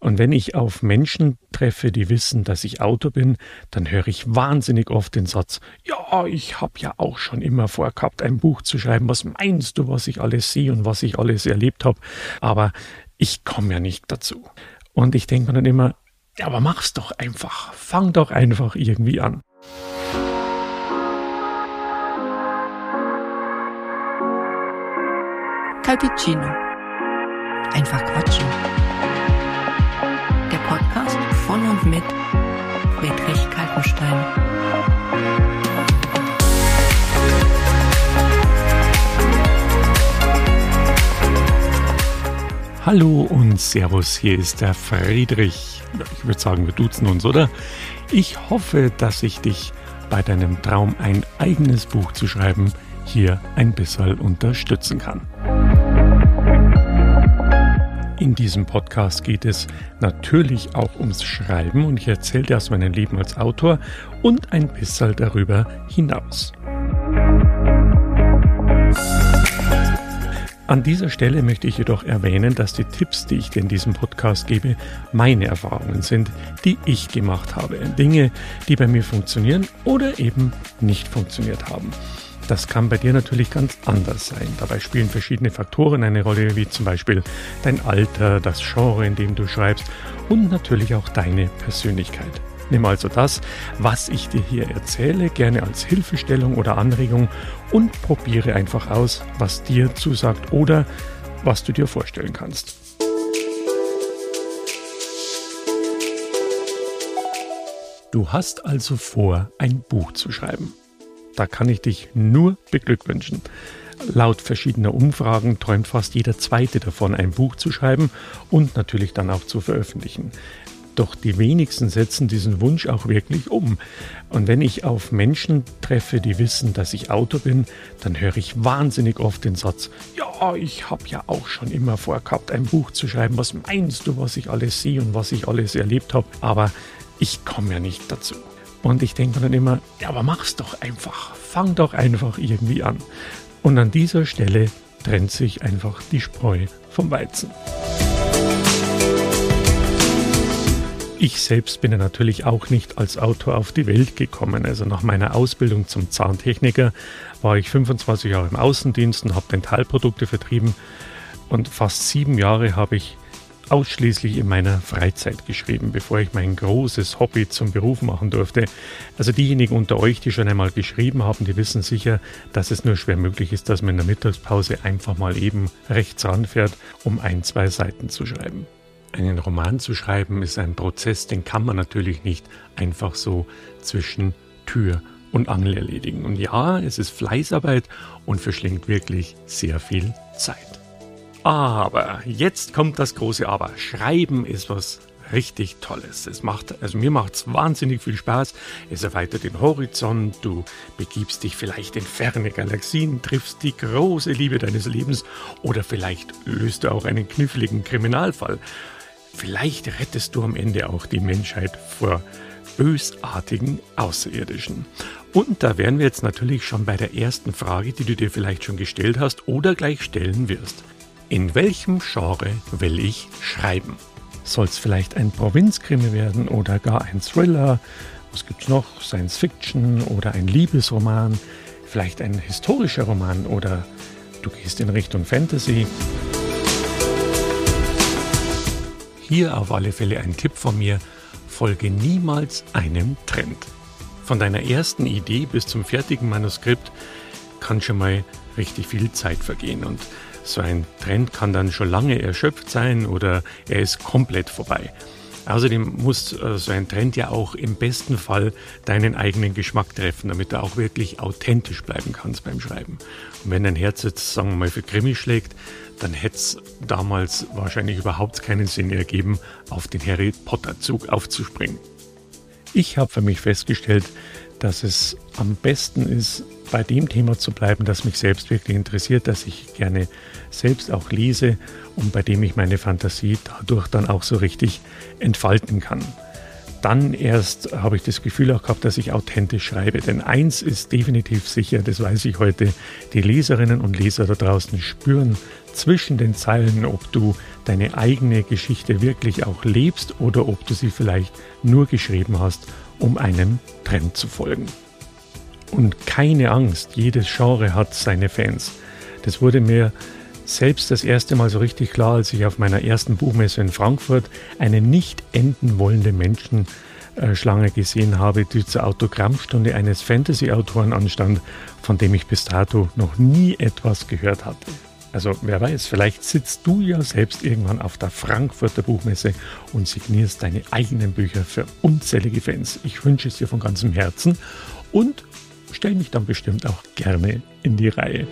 Und wenn ich auf Menschen treffe, die wissen, dass ich Autor bin, dann höre ich wahnsinnig oft den Satz, ja, ich habe ja auch schon immer vorgehabt, ein Buch zu schreiben. Was meinst du, was ich alles sehe und was ich alles erlebt habe? Aber ich komme ja nicht dazu. Und ich denke mir dann immer, ja, aber mach's doch einfach. Fang doch einfach irgendwie an. Cappuccino. Einfach quatschen. Der Podcast von und mit Friedrich Kaltenstein. Hallo und Servus, hier ist der Friedrich. Ich würde sagen, wir duzen uns, oder? Ich hoffe, dass ich dich bei deinem Traum, ein eigenes Buch zu schreiben, hier ein bisschen unterstützen kann. In diesem Podcast geht es natürlich auch ums Schreiben und ich erzähle dir aus meinem Leben als Autor und ein bisschen darüber hinaus. An dieser Stelle möchte ich jedoch erwähnen, dass die Tipps, die ich dir in diesem Podcast gebe, meine Erfahrungen sind, die ich gemacht habe. Dinge, die bei mir funktionieren oder eben nicht funktioniert haben. Das kann bei dir natürlich ganz anders sein. Dabei spielen verschiedene Faktoren eine Rolle, wie zum Beispiel dein Alter, das Genre, in dem du schreibst und natürlich auch deine Persönlichkeit. Nimm also das, was ich dir hier erzähle, gerne als Hilfestellung oder Anregung und probiere einfach aus, was dir zusagt oder was du dir vorstellen kannst. Du hast also vor, ein Buch zu schreiben. Da kann ich dich nur beglückwünschen. Laut verschiedener Umfragen träumt fast jeder Zweite davon, ein Buch zu schreiben und natürlich dann auch zu veröffentlichen. Doch die wenigsten setzen diesen Wunsch auch wirklich um. Und wenn ich auf Menschen treffe, die wissen, dass ich Autor bin, dann höre ich wahnsinnig oft den Satz, ja, ich habe ja auch schon immer vorgehabt, ein Buch zu schreiben. Was meinst du, was ich alles sehe und was ich alles erlebt habe? Aber ich komme ja nicht dazu. Und ich denke mir dann immer, ja, aber mach's doch einfach. Fang doch einfach irgendwie an. Und an dieser Stelle trennt sich einfach die Spreu vom Weizen. Ich selbst bin ja natürlich auch nicht als Autor auf die Welt gekommen. Also nach meiner Ausbildung zum Zahntechniker war ich 25 Jahre im Außendienst und habe Dentalprodukte vertrieben. Und fast 7 Jahre habe ich ausschließlich in meiner Freizeit geschrieben, bevor ich mein großes Hobby zum Beruf machen durfte. Also diejenigen unter euch, die schon einmal geschrieben haben, die wissen sicher, dass es nur schwer möglich ist, dass man in der Mittagspause einfach mal eben rechts ranfährt, um 1-2 Seiten zu schreiben. Einen Roman zu schreiben ist ein Prozess, den kann man natürlich nicht einfach so zwischen Tür und Angel erledigen. Und ja, es ist Fleißarbeit und verschlingt wirklich sehr viel Zeit. Aber jetzt kommt das große Aber. Schreiben ist was richtig Tolles. Mir macht es wahnsinnig viel Spaß. Es erweitert den Horizont. Du begibst dich vielleicht in ferne Galaxien, triffst die große Liebe deines Lebens oder vielleicht löst du auch einen kniffligen Kriminalfall. Vielleicht rettest du am Ende auch die Menschheit vor bösartigen Außerirdischen. Und da wären wir jetzt natürlich schon bei der ersten Frage, die du dir vielleicht schon gestellt hast oder gleich stellen wirst. In welchem Genre will ich schreiben? Soll es vielleicht ein Provinzkrimi werden oder gar ein Thriller? Was gibt's noch? Science Fiction oder ein Liebesroman? Vielleicht ein historischer Roman oder du gehst in Richtung Fantasy? Hier auf alle Fälle ein Tipp von mir: Folge niemals einem Trend. Von deiner ersten Idee bis zum fertigen Manuskript kann schon mal richtig viel Zeit vergehen und so ein Trend kann dann schon lange erschöpft sein oder er ist komplett vorbei. Außerdem muss so ein Trend ja auch im besten Fall deinen eigenen Geschmack treffen, damit du auch wirklich authentisch bleiben kannst beim Schreiben. Und wenn dein Herz jetzt, sagen wir mal, für Krimi schlägt, dann hätte es damals wahrscheinlich überhaupt keinen Sinn ergeben, auf den Harry Potter Zug aufzuspringen. Ich habe für mich festgestellt, dass es am besten ist, bei dem Thema zu bleiben, das mich selbst wirklich interessiert, das ich gerne selbst auch lese und bei dem ich meine Fantasie dadurch dann auch so richtig entfalten kann. Dann erst habe ich das Gefühl auch gehabt, dass ich authentisch schreibe. Denn eins ist definitiv sicher, das weiß ich heute, die Leserinnen und Leser da draußen spüren zwischen den Zeilen, ob du deine eigene Geschichte wirklich auch lebst oder ob du sie vielleicht nur geschrieben hast, um einem Trend zu folgen. Und keine Angst, jedes Genre hat seine Fans. Das wurde mir selbst das erste Mal so richtig klar, als ich auf meiner ersten Buchmesse in Frankfurt eine nicht enden wollende Menschenschlange gesehen habe, die zur Autogrammstunde eines Fantasy-Autoren anstand, von dem ich bis dato noch nie etwas gehört hatte. Also wer weiß, vielleicht sitzt du ja selbst irgendwann auf der Frankfurter Buchmesse und signierst deine eigenen Bücher für unzählige Fans. Ich wünsche es dir von ganzem Herzen und stell mich dann bestimmt auch gerne in die Reihe.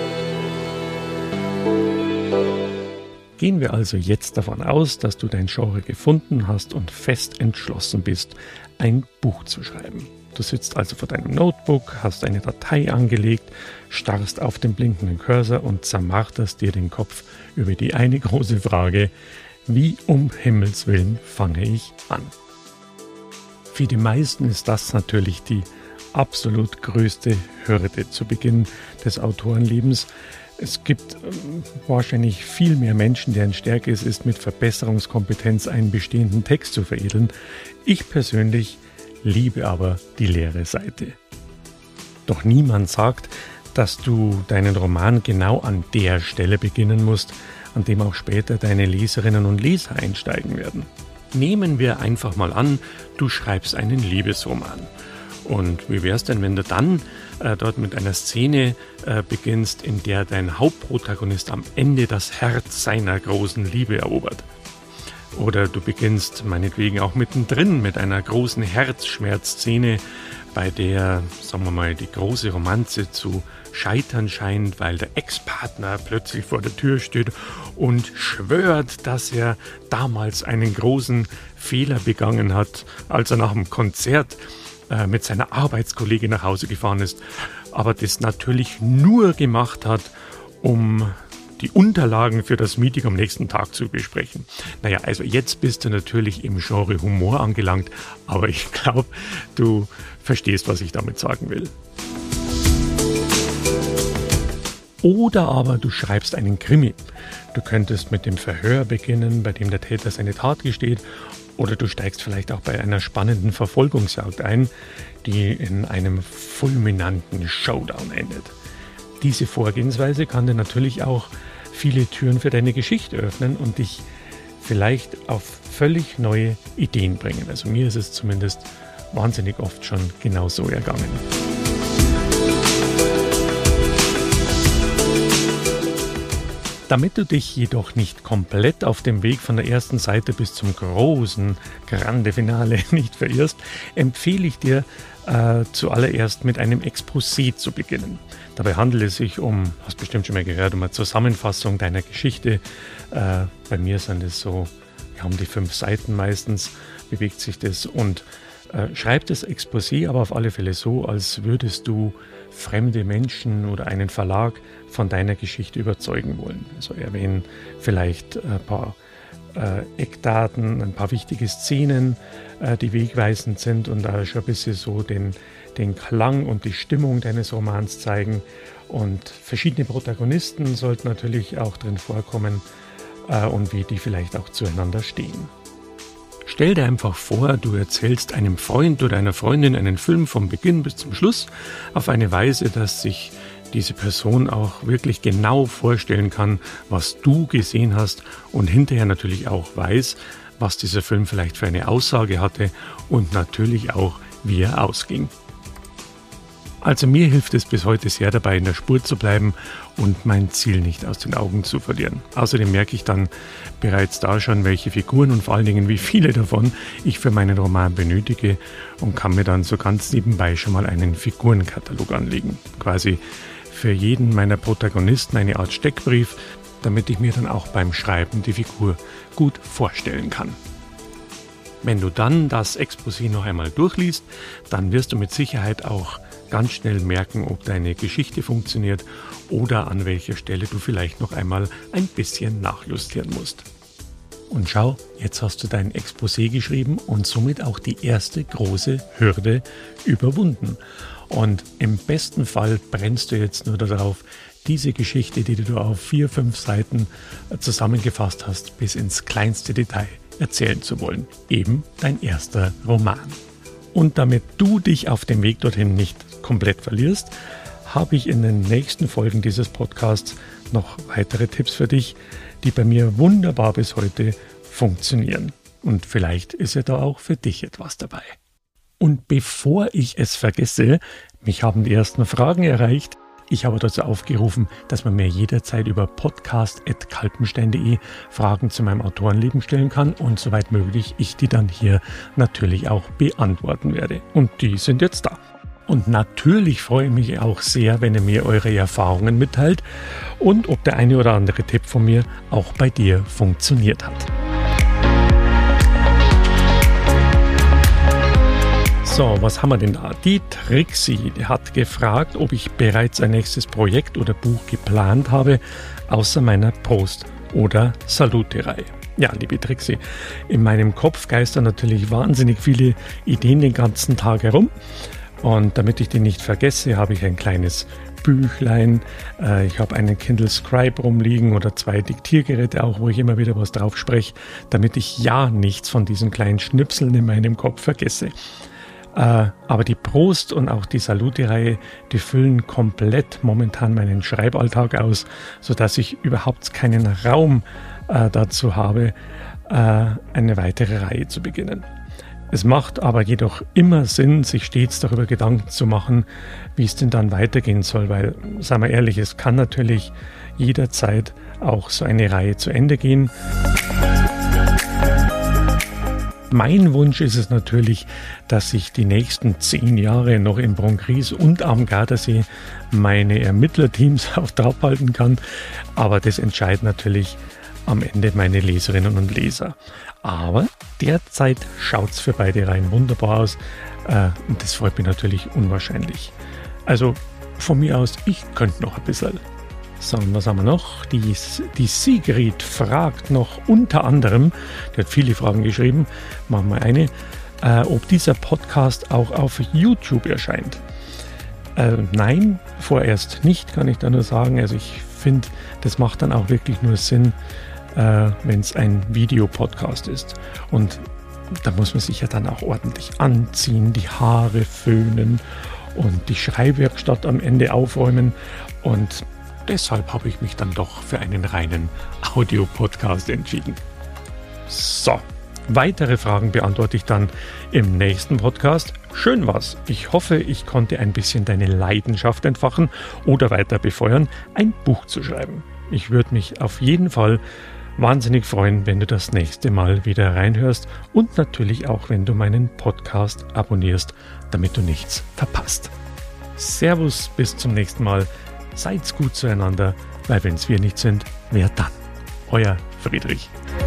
Gehen wir also jetzt davon aus, dass du dein Genre gefunden hast und fest entschlossen bist, ein Buch zu schreiben. Du sitzt also vor deinem Notebook, hast eine Datei angelegt, starrst auf den blinkenden Cursor und zermarterst dir den Kopf über die eine große Frage: Wie um Himmels Willen fange ich an? Für die meisten ist das natürlich die absolut größte Hürde zu Beginn des Autorenlebens. Es gibt wahrscheinlich viel mehr Menschen, deren Stärke es ist, mit Verbesserungskompetenz einen bestehenden Text zu veredeln. Ich persönlich liebe aber die leere Seite. Doch niemand sagt, dass du deinen Roman genau an der Stelle beginnen musst, an dem auch später deine Leserinnen und Leser einsteigen werden. Nehmen wir einfach mal an, du schreibst einen Liebesroman. Und wie wär's denn, wenn du dann dort mit einer Szene beginnst, in der dein Hauptprotagonist am Ende das Herz seiner großen Liebe erobert? Oder du beginnst meinetwegen auch mittendrin mit einer großen Herzschmerzszene, bei der, sagen wir mal, die große Romanze zu scheitern scheint, weil der Ex-Partner plötzlich vor der Tür steht und schwört, dass er damals einen großen Fehler begangen hat, als er nach dem Konzert mit seiner Arbeitskollegin nach Hause gefahren ist, aber das natürlich nur gemacht hat, um die Unterlagen für das Meeting am nächsten Tag zu besprechen. Naja, also jetzt bist du natürlich im Genre Humor angelangt, aber ich glaube, du verstehst, was ich damit sagen will. Oder aber du schreibst einen Krimi. Du könntest mit dem Verhör beginnen, bei dem der Täter seine Tat gesteht. Oder du steigst vielleicht auch bei einer spannenden Verfolgungsjagd ein, die in einem fulminanten Showdown endet. Diese Vorgehensweise kann dir natürlich auch viele Türen für deine Geschichte öffnen und dich vielleicht auf völlig neue Ideen bringen. Also mir ist es zumindest wahnsinnig oft schon genau so ergangen. Damit du dich jedoch nicht komplett auf dem Weg von der ersten Seite bis zum großen Grande Finale nicht verirrst, empfehle ich dir zuallererst mit einem Exposé zu beginnen. Dabei handelt es sich hast bestimmt schon mal gehört, um eine Zusammenfassung deiner Geschichte. Bei mir sind es so, um die 5 Seiten meistens bewegt sich das und schreib das Exposé aber auf alle Fälle so, als würdest du fremde Menschen oder einen Verlag von deiner Geschichte überzeugen wollen. Also erwähnen vielleicht ein paar Eckdaten, ein paar wichtige Szenen, die wegweisend sind und da schon ein bisschen so den Klang und die Stimmung deines Romans zeigen. Und verschiedene Protagonisten sollten natürlich auch drin vorkommen und wie die vielleicht auch zueinander stehen. Stell dir einfach vor, du erzählst einem Freund oder einer Freundin einen Film vom Beginn bis zum Schluss auf eine Weise, dass sich diese Person auch wirklich genau vorstellen kann, was du gesehen hast und hinterher natürlich auch weiß, was dieser Film vielleicht für eine Aussage hatte und natürlich auch, wie er ausging. Also mir hilft es bis heute sehr dabei, in der Spur zu bleiben und mein Ziel nicht aus den Augen zu verlieren. Außerdem merke ich dann bereits da schon, welche Figuren und vor allen Dingen wie viele davon ich für meinen Roman benötige und kann mir dann so ganz nebenbei schon mal einen Figurenkatalog anlegen. Quasi für jeden meiner Protagonisten eine Art Steckbrief, damit ich mir dann auch beim Schreiben die Figur gut vorstellen kann. Wenn du dann das Exposé noch einmal durchliest, dann wirst du mit Sicherheit auch ganz schnell merken, ob deine Geschichte funktioniert oder an welcher Stelle du vielleicht noch einmal ein bisschen nachjustieren musst. Und schau, jetzt hast du dein Exposé geschrieben und somit auch die erste große Hürde überwunden. Und im besten Fall brennst du jetzt nur darauf, diese Geschichte, die du auf 4-5 Seiten zusammengefasst hast, bis ins kleinste Detail erzählen zu wollen. Eben dein erster Roman. Und damit du dich auf dem Weg dorthin nicht komplett verlierst, habe ich in den nächsten Folgen dieses Podcasts noch weitere Tipps für dich, die bei mir wunderbar bis heute funktionieren. Und vielleicht ist ja da auch für dich etwas dabei. Und bevor ich es vergesse, mich haben die ersten Fragen erreicht. Ich habe dazu aufgerufen, dass man mir jederzeit über podcast@kalpenstein.de Fragen zu meinem Autorenleben stellen kann und soweit möglich ich die dann hier natürlich auch beantworten werde. Und die sind jetzt da. Und natürlich freue ich mich auch sehr, wenn ihr mir eure Erfahrungen mitteilt und ob der eine oder andere Tipp von mir auch bei dir funktioniert hat. So, was haben wir denn da? Die Trixie, die hat gefragt, ob ich bereits ein nächstes Projekt oder Buch geplant habe, außer meiner Prost- oder Salute-Reihe. Ja, liebe Trixie, in meinem Kopf geistern natürlich wahnsinnig viele Ideen den ganzen Tag herum. Und damit ich die nicht vergesse, habe ich ein kleines Büchlein. Ich habe einen Kindle Scribe rumliegen oder 2 Diktiergeräte auch, wo ich immer wieder was drauf spreche, damit ich ja nichts von diesen kleinen Schnipseln in meinem Kopf vergesse. Aber die Prost- und auch die Salute-Reihe, die füllen komplett momentan meinen Schreiballtag aus, sodass ich überhaupt keinen Raum dazu habe, eine weitere Reihe zu beginnen. Es macht aber jedoch immer Sinn, sich stets darüber Gedanken zu machen, wie es denn dann weitergehen soll, weil, sagen wir ehrlich, es kann natürlich jederzeit auch so eine Reihe zu Ende gehen. Mein Wunsch ist es natürlich, dass ich die nächsten 10 Jahre noch in Broncries und am Gardasee meine Ermittlerteams auf Trab halten kann, aber das entscheidet natürlich am Ende meine Leserinnen und Leser. Aber derzeit schaut es für beide Reihen wunderbar aus und das freut mich natürlich unwahrscheinlich. Also von mir aus, ich könnte noch ein bisschen. So, und was haben wir noch? Die Sigrid fragt noch unter anderem, die hat viele Fragen geschrieben, machen wir eine, ob dieser Podcast auch auf YouTube erscheint. Nein, vorerst nicht, kann ich da nur sagen. Also ich finde, das macht dann auch wirklich nur Sinn, wenn es ein Videopodcast ist. Und da muss man sich ja dann auch ordentlich anziehen, die Haare föhnen und die Schreibwerkstatt am Ende aufräumen. Und deshalb habe ich mich dann doch für einen reinen Audio-Podcast entschieden. So, weitere Fragen beantworte ich dann im nächsten Podcast. Schön war's. Ich hoffe, ich konnte ein bisschen deine Leidenschaft entfachen oder weiter befeuern, ein Buch zu schreiben. Ich würde mich auf jeden Fall wahnsinnig freuen, wenn du das nächste Mal wieder reinhörst und natürlich auch, wenn du meinen Podcast abonnierst, damit du nichts verpasst. Servus, bis zum nächsten Mal. Seid's gut zueinander, weil wenn's wir nicht sind, wer dann? Euer Friedrich.